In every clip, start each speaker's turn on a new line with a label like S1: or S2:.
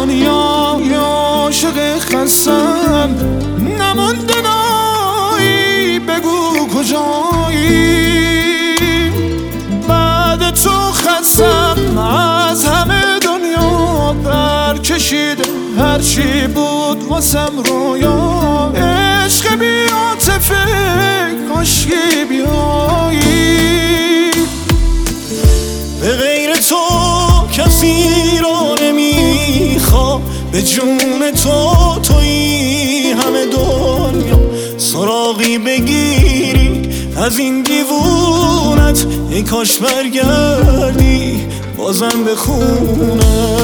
S1: دنیای عاشق خستم، نمونده نایی بگو کجایی. بعد تو خستم از همه دنیا پر کشیده، هرچی بود واسم رویا. عشق بی عاطفه کاشکی بیایی. به غیر تو کسی رو نمیخوام، به جون تو تویی همه دنیا. سراغی بگیری از این دیوونت، ای کاش برگردی بازم به خونت.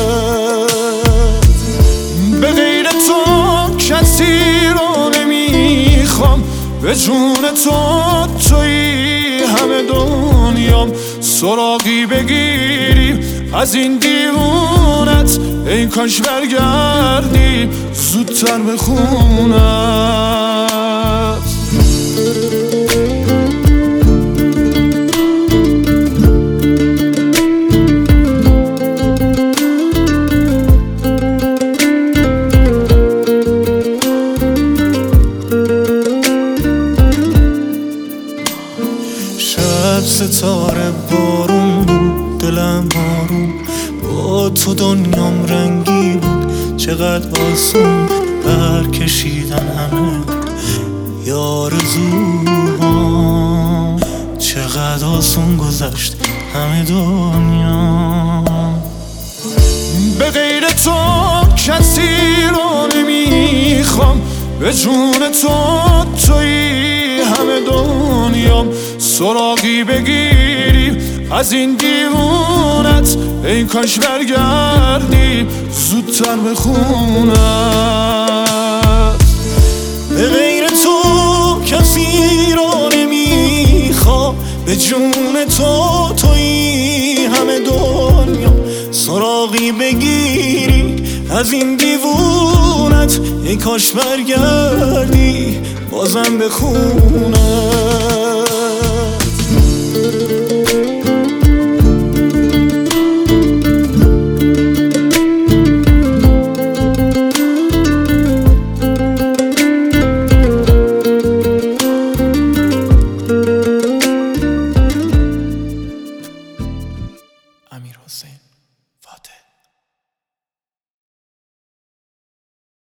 S1: به غیر تو کسی رو نمیخوام، به جون تو تویی همه دنیام. سراغی بگیری از این دیوونت، ای کاش برگردی زودتر به خونت. شب ستاره بارون بود، دلم آروم با تو دنیام رنگی بود. چقدر آسون برکشیدن همه یارزوها، چقدر آسون گذشت همه دنیا. به غیر تو کسی رو نمیخوام، به جون تو تویی همه دنیام. سراغی بگیری از این دیوونت، ای کاش برگردی زودتر به خونت. به غیر تو کسی رو نمیخوام، به جون تو تویی همه دنیا. سراغی بگیری از این دیوونت، ای کاش برگردی بازم به خونت. امیر حسین فاتح.